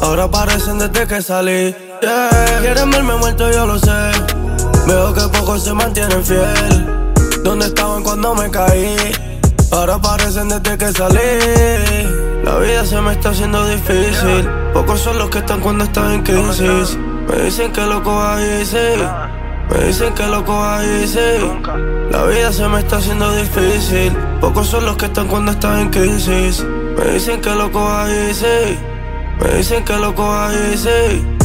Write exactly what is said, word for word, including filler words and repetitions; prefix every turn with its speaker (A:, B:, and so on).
A: Ahora aparecen desde que salí. Yeah. Quieren verme muerto, yo lo sé. Veo que pocos se mantienen fiel. ¿Dónde estaban cuando me caí? Ahora aparecen desde que salí. La vida se me está haciendo difícil. Pocos son los que están cuando estás en crisis. Me dicen que lo coja easy. Me dicen que lo coja easy. La vida se me está haciendo difícil. Pocos son los que están cuando estás en crisis. Me dicen que lo coja easy. Me dicen que lo coja easy.